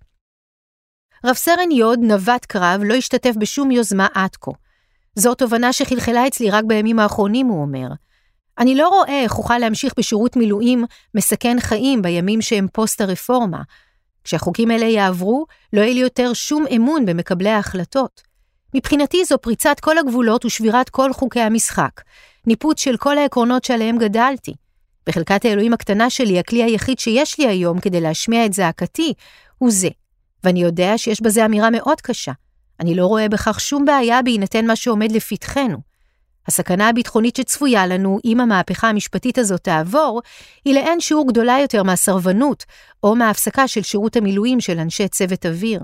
רב סרן יוד, נווט קרב, לא השתתף בשום יוזמה עד כה. זו תובנה שחלחלה אצלי רק בימים האחרונים, הוא אומר. אני לא רואה איך אוכל להמשיך בשירות מילואים מסכן חיים בימים שהם פוסט הרפורמה. כשהחוקים האלה יעברו, לא יהיה לי יותר שום אמון במקבלי ההחלטות. מבחינתי זו פריצת כל הגבולות ושבירת כל חוקי המשחק, ניפוץ של כל העקרונות שעליהם גדלתי. בחלקת האלוהים הקטנה שלי, הכלי היחיד שיש לי היום כדי להשמיע את זעקתי, הוא זה. ואני יודע שיש בזה אמירה מאוד קשה. אני לא רואה בכך שום בעיה בהינתן מה שעומד לפתחנו. הסכנה הביטחונית שצפויה לנו, אם המהפכה המשפטית הזאת תעבור, היא לאין שיעור גדולה יותר מהסרבנות, או מההפסקה של שירות המילואים של אנשי צוות אוויר.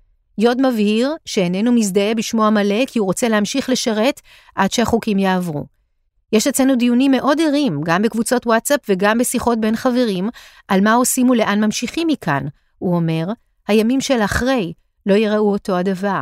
יוד מבהיר שאיננו מזדהה בשמו המלא, כי הוא רוצה להמשיך לשרת עד שהחוקים יעברו. יש אצלנו דיונים מאוד ערים, גם בקבוצות וואטסאפ וגם בשיחות בין חברים, על מה עושים ולאן ממשיכים מכאן. הוא אומר, הימים של אחרי לא יראו אותו הדבר.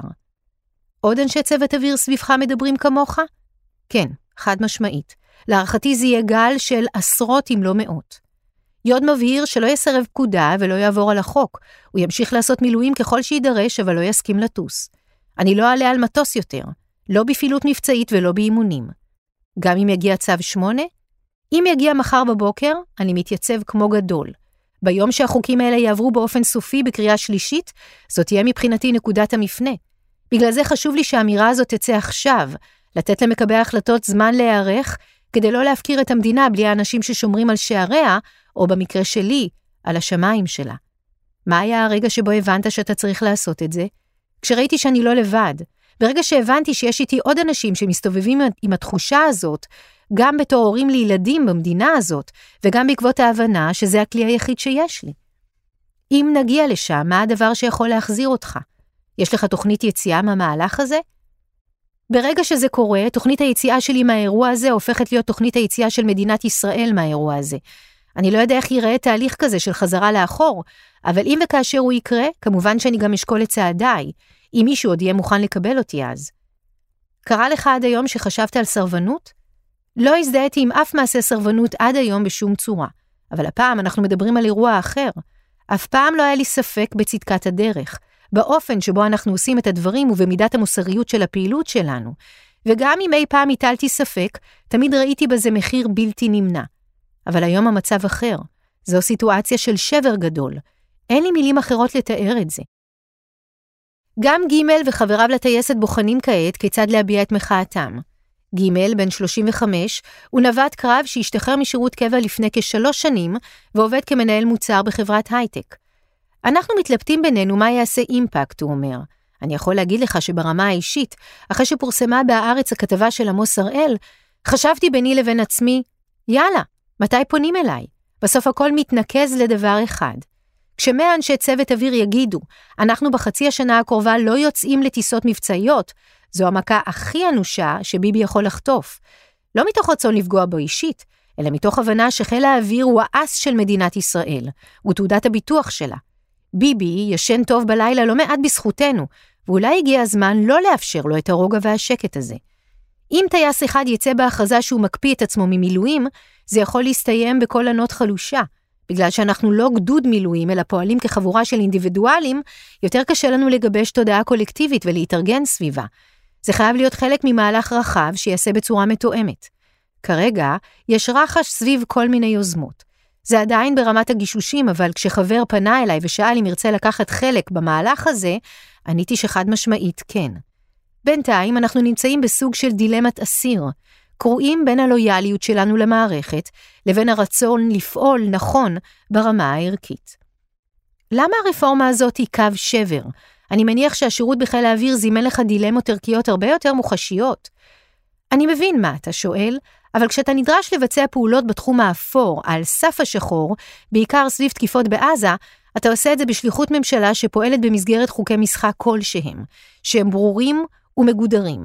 עוד אנשי צוות אוויר סביבך מדברים כמוך? כן, חד משמעית. להערכתי זה יהיה גל של עשרות אם לא מאות. יוד מבהיר שלא יסרב פקודה ולא יעבור על החוק. הוא ימשיך לעשות מילואים ככל שידרש, אבל לא יסכים לטוס. אני לא אעלה על מטוס יותר, לא בפעילות מבצעית ולא באימונים. גם אם יגיע צו 8, אם יגיע מחר בבוקר, אני מתייצב כמו גדול. ביום שהחוקים האלה יעברו באופן סופי בקריאה שלישית, זאת תהיה מבחינתי נקודת המפנה. בגלל זה חשוב לי שהאמירה הזאת תצא עכשיו, לתת למקבלי ההחלטות זמן להיערך, כדי לא להפקיר את המדינה בלי האנשים ששומרים על שעריה, או במקרה שלי, על השמיים שלה. מה היה הרגע שבו הבנת שאתה צריך לעשות את זה? כשראיתי שאני לא לבד, ברגע שהבנתי שיש איתי עוד אנשים שמסתובבים עם התחושה הזאת, גם בתור הורים לילדים במדינה הזאת, וגם בעקבות ההבנה שזה הכלי היחיד שיש לי. אם נגיע לשם, מה הדבר שיכול להחזיר אותך? יש לך תוכנית יציאה מהמהלך הזה? ברגע שזה קורה, תוכנית היציאה שלי מהאירוע הזה הופכת להיות תוכנית היציאה של מדינת ישראל מהאירוע הזה. אני לא יודע איך ייראה תהליך כזה של חזרה לאחור, אבל אם וכאשר הוא יקרה, כמובן שאני גם אשקול את צעדיי, אם מישהו עוד יהיה מוכן לקבל אותי אז. קרה לך עד היום שחשבת על סרבנות? לא הזדהיתי עם אף מעשה סרבנות עד היום בשום צורה, אבל הפעם אנחנו מדברים על אירוע אחר. אף פעם לא היה לי ספק בצדקת הדרך, באופן שבו אנחנו עושים את הדברים ובמידת המוסריות של הפעילות שלנו, וגם אם אי פעם הטלתי ספק, תמיד ראיתי בזה מחיר בלתי נמנע. אבל היום המצב אחר, זו סיטואציה של שבר גדול, אין לי מילים אחרות לתאר את זה. גם גימל וחבריו לטייסת בוחנים כעת כיצד להביע את מחאתם. גימל, בן 35, הוא נווט קרב שהשתחרר משירות קבע לפני כ3 שנים, ועובד כמנהל מוצר בחברת הייטק. אנחנו מתלבטים בינינו מה יעשה אימפקט, הוא אומר. אני יכול להגיד לך שברמה האישית, אחרי שפורסמה בהארץ הכתבה של עמוס הראל, חשבתי ביני לבין עצמי, יאללה, מתי פונים אליי? בסוף הכל מתנקז לדבר אחד. כש100 אנשי צוות אוויר יגידו, אנחנו בחצי השנה הקרובה לא יוצאים לטיסות מבצעיות, זו המכה הכי אנושה שביבי יכול לחטוף. לא מתוך רצון לפגוע בו אישית, אלא מתוך הבנה שחיל האוויר הוא האס של מדינת ישראל, הוא תעודת הביטוח שלה. ביבי ישן טוב בלילה לא מעט בזכותנו, ואולי הגיע הזמן לא לאפשר לו את הרוגע והשקט הזה. אם טייס אחד יצא בהכרזה שהוא מקפיא את עצמו ממילואים, זה יכול להסתיים בכל ענות חלושה. בגלל שאנחנו לא גדוד מילואים, אלא פועלים כחבורה של אינדיבידואלים, יותר קשה לנו לגבש תודעה קולקטיבית ולהתארגן סביבה. זה חייב להיות חלק ממהלך רחב שיעשה בצורה מתואמת. כרגע יש רחש סביב כל מיני יוזמות. זה עדיין ברמת הגישושים, אבל כשחבר פנה אליי ושאל אם ירצה לקחת חלק במהלך הזה, עניתי שחד משמעית כן. בינתיים אנחנו נמצאים בסוג של דילמת אסיר, קרואים בין הלויאליות שלנו למערכת, לבין הרצון לפעול נכון ברמה הערכית. למה הרפורמה הזאת היא קו שבר? אני מניח שהשירות בחיל האוויר זימן לך דילמות ערכיות הרבה יותר מוחשיות. אני מבין מה אתה שואל, אבל כשאתה נדרש לבצע פעולות בתחום האפור, על סף השחור, בעיקר סביב תקיפות בעזה, אתה עושה את זה בשליחות ממשלה שפועלת במסגרת חוקי משחק כלשהם, שהם ברורים ומגודרים.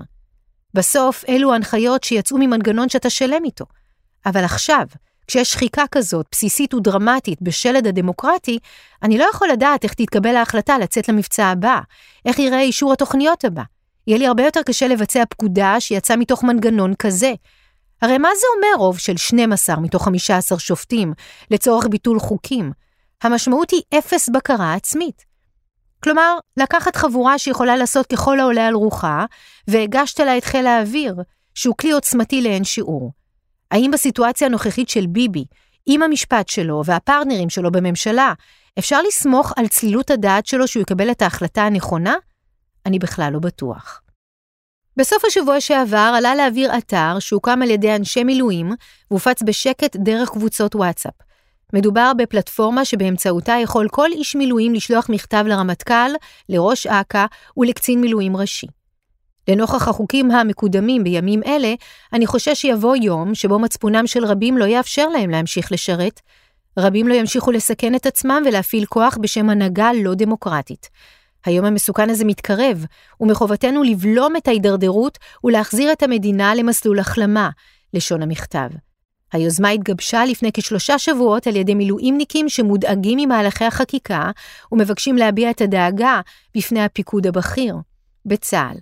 בסוף אלו ההנחיות שיצאו ממנגנון שאתה שלם איתו. אבל עכשיו, כשיש שחיקה כזאת, בסיסית ודרמטית בשלד הדמוקרטי, אני לא יכול לדעת איך תתקבל ההחלטה לצאת למבצע הבא, איך ייראה אישור התוכניות הבא. יהיה לי הרבה יותר קשה לבצע פקודה שיצא מתוך מנגנון כזה. הרי מה זה אומר רוב של 12 מתוך 15 שופטים לצורך ביטול חוקים? המשמעות היא 0 בקרה עצמית. כלומר, לקחת חבורה שיכולה לעשות ככל העולה על רוחה, והגשת לה את חיל האוויר, שהוא כלי עוצמתי לאין שיעור. האם בסיטואציה הנוכחית של ביבי, עם המשפט שלו והפרטנרים שלו בממשלה, אפשר לסמוך על צלילות הדעת שלו שהוא יקבל את ההחלטה הנכונה? אני בכלל לא בטוח. בסוף השבוע שעבר עלה לאוויר אתר שהוקם על ידי אנשי מילואים, והופץ בשקט דרך קבוצות וואטסאפ. מדובר בפלטפורמה שבאמצעותה יכול כל איש מילואים לשלוח מכתב לרמטכ"ל, לראש אכ"א ולקצין מילואים ראשי. לנוכח החוקים המקודמים בימים אלה, אני חושש שיבוא יום שבו מצפונם של רבים לא יאפשר להם להמשיך לשרת. רבים לא ימשיכו לסכן את עצמם ולהפעיל כוח בשם הנהגה לא דמוקרטית. היום המסוכן הזה מתקרב, ומחובתנו לבלום את ההידרדרות ולהחזיר את המדינה למסלול החלמה, לשון המכתב. היוזמה התגבשה לפני כ3 שבועות על ידי מילואימניקים שמודאגים ממהלכי החקיקה ומבקשים להביע את הדאגה בפני הפיקוד הבכיר, בצה"ל.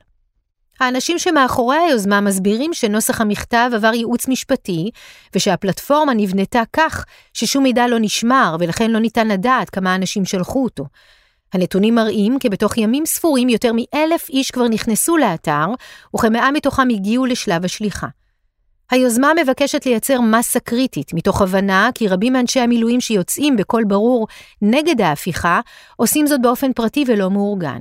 האנשים שמאחורי היוזמה מסבירים שנוסח המכתב עבר ייעוץ משפטי, ושהפלטפורמה נבנתה כך ששום מידע לא נשמר ולכן לא ניתן לדעת כמה אנשים שלחו אותו. הנתונים מראים כי בתוך ימים ספורים יותר מ1,000 איש כבר נכנסו לאתר, וכ100 מתוכם הגיעו לשלב השליחה. היוזמה מבקשת לייצר מסה קריטית, מתוך הבנה כי רבים מאנשי המילואים שיוצאים בקול ברור נגד ההפיכה, עושים זאת באופן פרטי ולא מאורגן.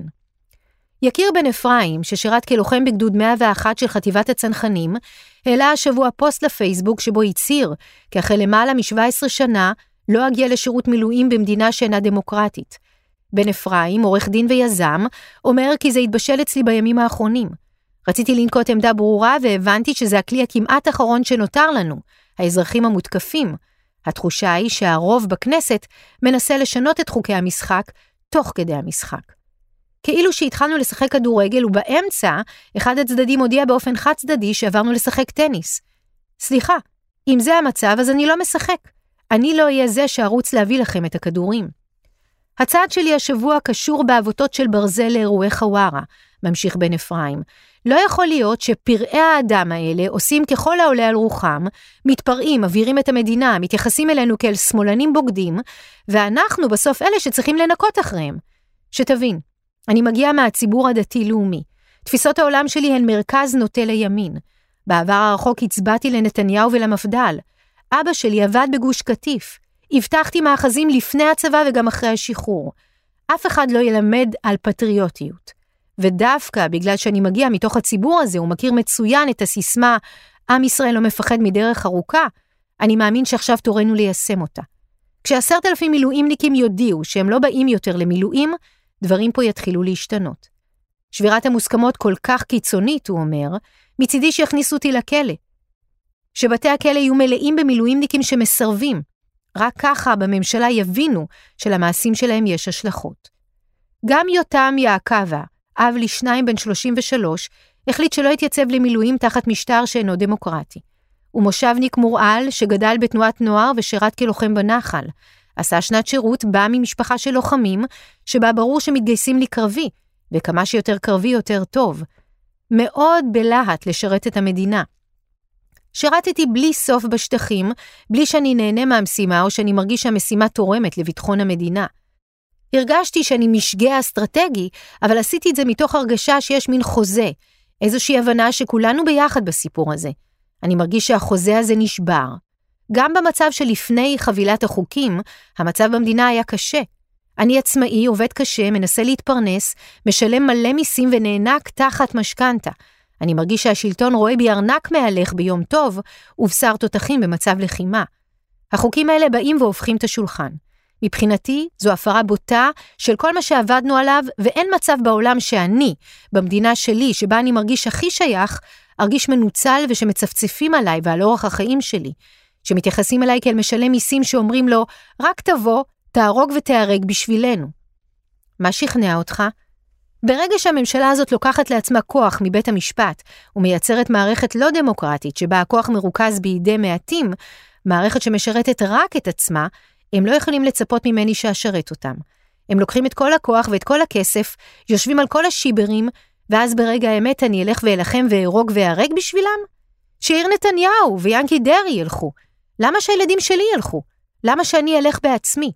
יקיר בן אפרים, ששירת כלוחם בגדוד 101 של חטיבת הצנחנים, העלה השבוע פוסט לפייסבוק שבו הצהיר, כי אחרי למעלה מ17 שנה לא אגיע לשירות מילואים במדינה שאינה דמוקרטית. בן אפרים, עורך דין ויזם, אומר כי זה התבשל אצלי בימים האחרונים. רציתי לנקוט עמדה ברורה והבנתי שזה הכלי הכמעט אחרון שנותר לנו, האזרחים המותקפים. התחושה היא שהרוב בכנסת מנסה לשנות את חוקי המשחק תוך כדי המשחק. כאילו שהתחלנו לשחק כדורגל ובאמצע אחד הצדדים הודיע באופן חד צדדי שעברנו לשחק טניס. סליחה, אם זה המצב אז אני לא משחק. אני לא אהיה זה שערוץ להביא לכם את הכדורים. הצעד שלי השבוע קשור בעבותות של ברזל לאירועי חווארה, ממשיך בן אפרים. לא יכול להיות שפראי האדם האלה עושים ככל העולה על רוחם, מתפרעים, מבהירים את המדינה, מתייחסים אלינו כאל שמאלנים בוגדים, ואנחנו בסוף אלה שצריכים לנקות אחריהם. שתבין, אני מגיעה מהציבור הדתי-לאומי. תפיסות העולם שלי הן מרכז נוטה לימין. בעבר הרחוק הצבעתי לנתניהו ולמפד"ל. אבא שלי עבד בגוש קטיף. הבטחתי מאחזים לפני הצבא וגם אחרי השחרור. אף אחד לא ילמד על פטריוטיות. ודווקא בגלל שאני מגיע מתוך הציבור הזה, הוא מכיר מצוין את הסיסמה, עם ישראל לא מפחד מדרך ארוכה, אני מאמין שעכשיו תורנו ליישם אותה. כש10,000 מילואימניקים יודיעו שהם לא באים יותר למילואים, דברים פה יתחילו להשתנות. שבירת המוסכמות כל כך קיצונית, הוא אומר, מצידי שיכניסו אותי לכלא. שבתי הכלא יהיו מלאים במילואימניקים שמסרבים. רק ככה בממשלה יבינו שלמעשים שלהם יש השלכות. גם יותם יעקבה, אב לשניים בן 33, החליט שלא יתייצב למילואים תחת משטר שאינו דמוקרטי. הוא מושבניק מורעל שגדל בתנועת נוער ושירת כלוחם בנחל. עשה שנת שירות, בא ממשפחה של לוחמים, שבה ברור שמתגייסים לקרבי, וכמה שיותר קרבי יותר טוב. מאוד בלהט לשרת את המדינה. שירתתי בלי סוף בשטחים, בלי שאני נהנה מהמשימה או שאני מרגיש שהמשימה תורמת לביטחון המדינה. הרגשתי שאני משגע אסטרטגי, אבל עשיתי את זה מתוך הרגשה שיש מין חוזה, איזושהי הבנה שכולנו ביחד בסיפור הזה. אני מרגיש שהחוזה הזה נשבר. גם במצב שלפני חבילת החוקים, המצב במדינה היה קשה. אני עצמאי, עובד קשה, מנסה להתפרנס, משלם מלא מיסים ונענק תחת משכנתה. אני מרגיש שהשלטון רואה בי ארנק מהלך ביום טוב, ובשר תותחים במצב לחימה. החוקים האלה באים והופכים את השולחן. מבחינתי, זו הפרה בוטה של כל מה שעבדנו עליו, ואין מצב בעולם שאני, במדינה שלי, שבה אני מרגיש הכי שייך, ארגיש מנוצל ושמצפצפים עליי ועל אורח החיים שלי, שמתייחסים אליי כאל משלם מיסים שאומרים לו, רק תבוא, תהרוג ותהרג בשבילנו. מה שכנע אותך? ברגע שהממשלה הזאת לוקחת לעצמה כוח מבית המשפט, ומייצרת מערכת לא דמוקרטית, שבה הכוח מרוכז בידי מעטים, מערכת שמשרתת רק את עצמה, הם לא יכולים לצפות ממני שאשרת אותם. הם לוקחים את כל הכוח ואת כל הכסף, יושבים על כל השיברים, ואז ברגע האמת אני אלך ואלחם ואהרוג ואהרג בשבילם? שיאיר נתניהו ויאנקי דרעי ילכו. למה שהילדים שלי ילכו? למה שאני אלך בעצמי?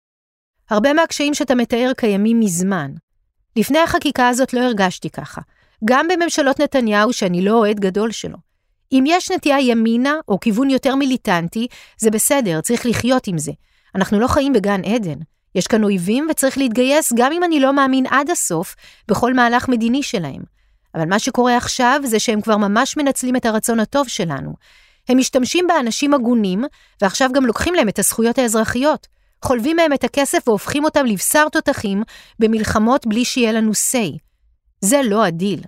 הרבה מהקשיים שאתה מתאר קיימים מזמן. לפני החקיקה הזאת לא הרגשתי ככה. גם בממשלות נתניהו שאני לא אוהד גדול שלו. אם יש נטייה ימינה או כיוון יותר מיליטנטי, זה בסדר, צריך לחיות עם זה. אנחנו לא חיים בגן עדן. יש כאן אויבים וצריך להתגייס גם אם אני לא מאמין עד הסוף בכל מהלך מדיני שלהם. אבל מה שקורה עכשיו זה שהם כבר ממש מנצלים את הרצון הטוב שלנו. הם משתמשים באנשים הגונים, ועכשיו גם לוקחים להם את הזכויות האזרחיות. חולבים מהם את הכסף והופכים אותם לבשר תותחים במלחמות בלי שיהיה לנו say. זה לא הדיל.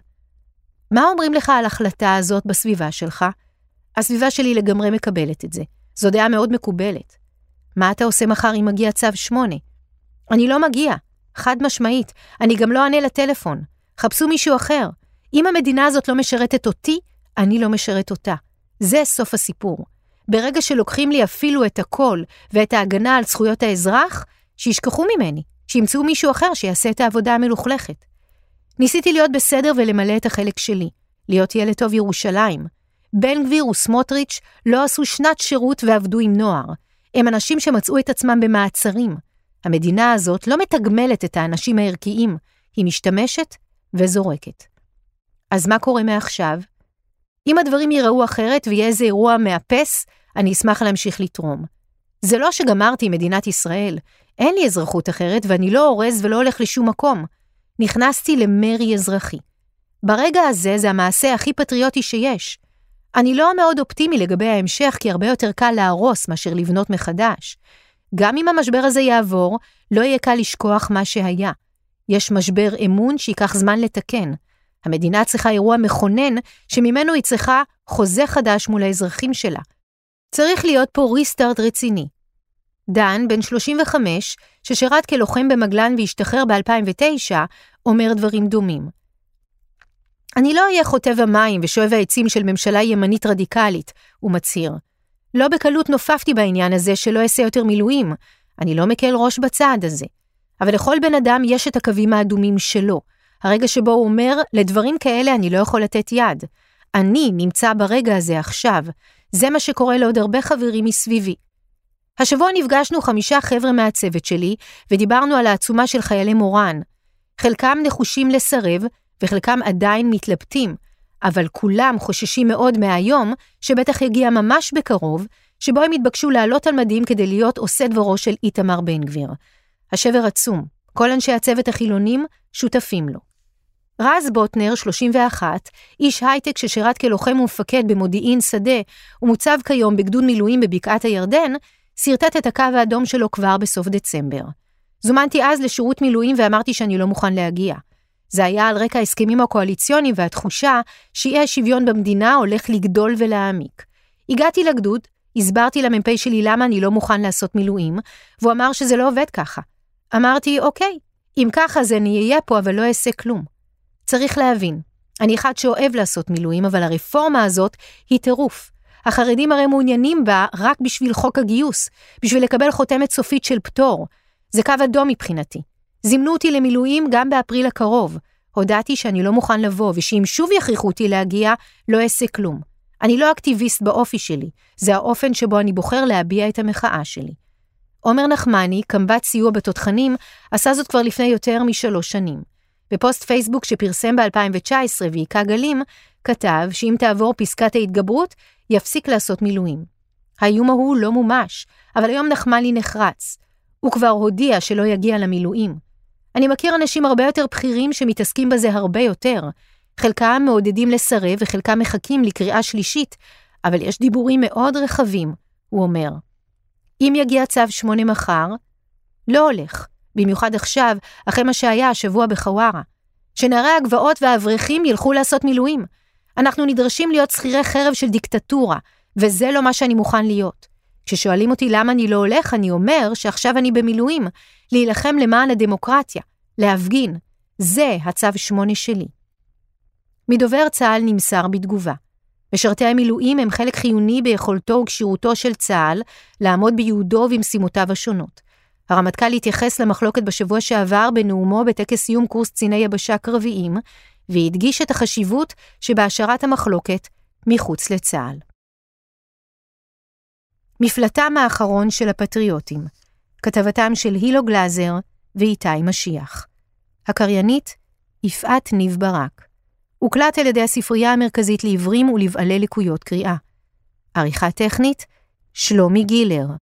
מה אומרים לך על החלטה הזאת בסביבה שלך? הסביבה שלי לגמרי מקבלת את זה. זו דעה מאוד מקובלת. מה אתה עושה מחר אם מגיע צו 8? אני לא מגיע. חד משמעית. אני גם לא אענה לטלפון. חפשו מישהו אחר. אם המדינה הזאת לא משרתת אותי, אני לא משרת אותה. זה סוף הסיפור. ברגע שלוקחים לי אפילו את הכל ואת ההגנה על זכויות האזרח, שישכחו ממני, שימצאו מישהו אחר שיעשה את העבודה המלוכלכת. ניסיתי להיות בסדר ולמלא את החלק שלי, להיות ילד טוב ירושלים. בן גביר וסמוטריץ' לא עשו שנת שירות ועבדו עם נוער. הם אנשים שמצאו את עצמם במעצרים. המדינה הזאת לא מתגמלת את האנשים הערכיים, היא משתמשת וזורקת. אז מה קורה מעכשיו? אם הדברים ייראו אחרת ויהיה איזה אירוע מאפס, אני אשמח להמשיך לתרום. זה לא שגמרתי עם מדינת ישראל, אין לי אזרחות אחרת ואני לא אורז ולא הולך לשום מקום. נכנסתי למרי אזרחי. ברגע הזה זה המעשה הכי פטריוטי שיש. אני לא מאוד אופטימי לגבי ההמשך, כי הרבה יותר קל להרוס מאשר לבנות מחדש. גם אם המשבר הזה יעבור, לא יהיה קל לשכוח מה שהיה. יש משבר אמון שיקח זמן לתקן. המדינה צריכה אירוע מכונן, שממנו היא צריכה חוזה חדש מול האזרחים שלה. צריך להיות פה ריסטארט רציני. דן, בן 35, ששירת כלוחם במגלן והשתחרר ב-2009, אומר דברים דומים. אני לא אהיה חוטב המים ושואב העצים של ממשלה ימנית רדיקלית, הוא מצהיר. לא בקלות נופפתי בעניין הזה שלא אעשה יותר מילואים, אני לא מקל ראש בצעד הזה. אבל לכל בן אדם יש את הקווים האדומים שלו, הרגע שבו הוא אומר, לדברים כאלה אני לא יכול לתת יד. אני נמצא ברגע הזה עכשיו. זה מה שקורה לעוד הרבה חברים מסביבי. השבוע נפגשנו 5 חבר'ה מהצוות שלי, ודיברנו על העצומה של חיילי מורן. חלקם נחושים לסרב, וחלקם עדיין מתלבטים, אבל כולם חוששים מאוד מהיום, שבטח יגיע ממש בקרוב, שבו הם התבקשו לעלות על מדים כדי להיות עושה דברו של איתמר בן גביר. השבר עצום. כל אנשי הצוות החילונים שותפים לו. רז בוטנר, 31, איש הייטק ששירת כלוחם ומפקד במודיעין שדה, ומוצב כיום בגדוד מילואים בבקעת הירדן, סרטט את הקו האדום שלו כבר בסוף דצמבר. זומנתי אז לשירות מילואים ואמרתי שאני לא מוכן להגיע. זה היה על רקע ההסכמים הקואליציוניים והתחושה שאי השוויון במדינה הולך לגדול ולהעמיק. הגעתי לגדוד, הסברתי למ"פ שלי למה אני לא מוכן לעשות מילואים, והוא אמר שזה לא עובד ככה. אמרתי, אוקיי, אם ככה זה אני אהיה פה אבל לא אעשה כלום. צריך להבין, אני אחד שאוהב לעשות מילואים, אבל הרפורמה הזאת היא טירוף. החרדים הרי מעוניינים בה רק בשביל חוק הגיוס, בשביל לקבל חותמת סופית של פטור. זה קו אדום מבחינתי. זימנו אותי למילואים גם באפריל הקרוב. הודעתי שאני לא מוכן לבוא, ושאם שוב יכריחו אותי להגיע, לא אעשה כלום. אני לא אקטיביסט באופי שלי, זה האופן שבו אני בוחר להביע את המחאה שלי. עומר נחמני, קמב"ץ סיוע בתותחנים, עשה זאת כבר לפני יותר מ3 שנים. בפוסט פייסבוק שפרסם ב-2019 ויקע גלים, כתב שאם תעבור פסקת ההתגברות, יפסיק לעשות מילואים. האיום ההוא לא מומש, אבל היום נחמני נחרץ. הוא כבר הודיע שלא יגיע למילואים. אני מכיר אנשים הרבה יותר בכירים שמתעסקים בזה הרבה יותר. חלקם מעודדים לסרב וחלקם מחכים לקריאה שלישית, אבל יש דיבורים מאוד רחבים, הוא אומר. אם יגיע צו 8 מחר, לא הולך, במיוחד עכשיו, אחרי מה שהיה השבוע בחווארה. שנערי הגבעות והאברכים ילכו לעשות מילואים. אנחנו נדרשים להיות שכירי חרב של דיקטטורה, וזה לא מה שאני מוכן להיות. כששואלים אותי למה אני לא הולך, אני אומר שעכשיו אני במילואים, להילחם למען הדמוקרטיה, להפגין. זה הצו 8 שלי. מדובר צה"ל נמסר בתגובה. משרתי המילואים הם חלק חיוני ביכולתו וכשירותו של צה"ל לעמוד ביעודו ומשימותיו השונות. הרמטכ"ל התייחס למחלוקת בשבוע שעבר בנאומו בטקס סיום קורס קציני יבשה קרביים, והדגיש את החשיבות שבהשארת המחלוקת מחוץ לצה"ל. מפלטם האחרון של הפטריוטים, כתבתם של הילו גלזר ואיתי משיח. הקריינית, יפעת ניב ברק. הוקלט על ידי הספרייה המרכזית לעיוורים ולבעלי לקויות קריאה. עריכה טכנית, שלומי גילר.